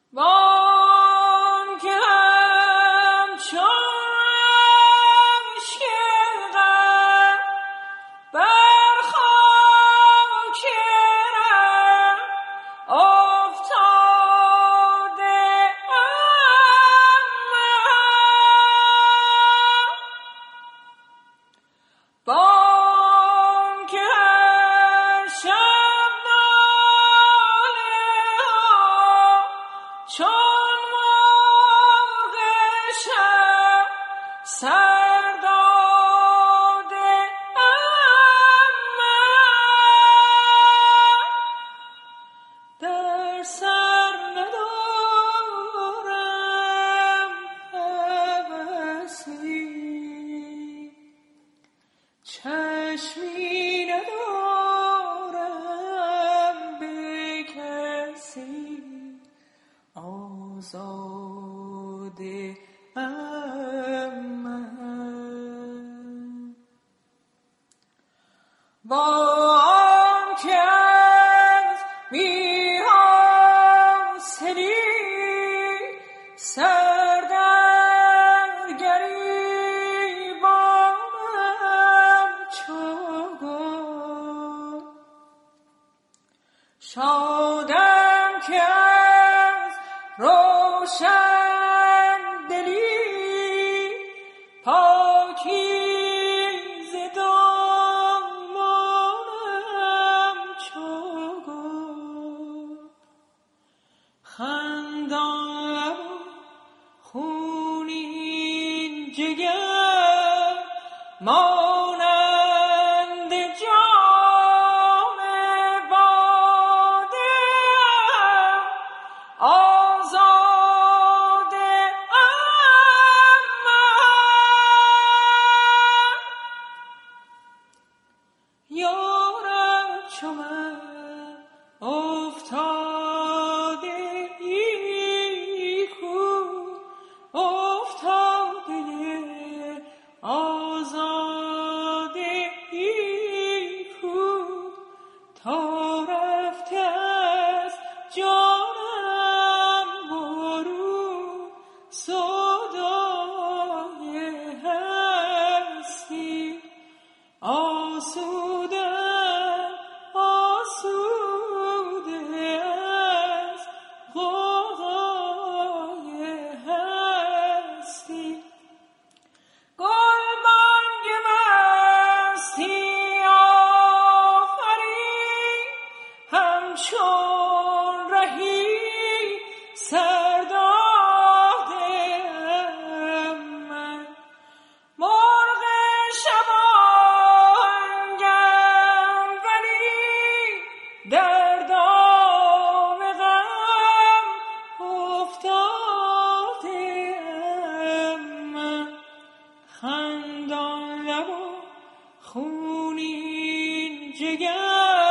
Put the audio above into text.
وان که همچون شرقم بر خاک ره افتاده ام بان که هر شب ناله ها چون مرغ شب سر داده ام در سر ندارم هوسی چشمی ندارم به کسی آزاده ام من وان که از بی‌حاصلی سر در گریبانم چو گل شادم که از روشن دلی پاکیزه دامانم چو گل خندان لب و خونین جگر مانند جام باده آزاده ام من یارب چو من افتاده ای کو افتاده آزاده ای کو تا رفته از جانم برون سودای هستی آسوده آسوده از غوغای هستی گلبانگ مستی آفرین همچون رهی سر دادم من مرغ شبانگم ولی در دام غم افتادم من خندان لب و خونین جگر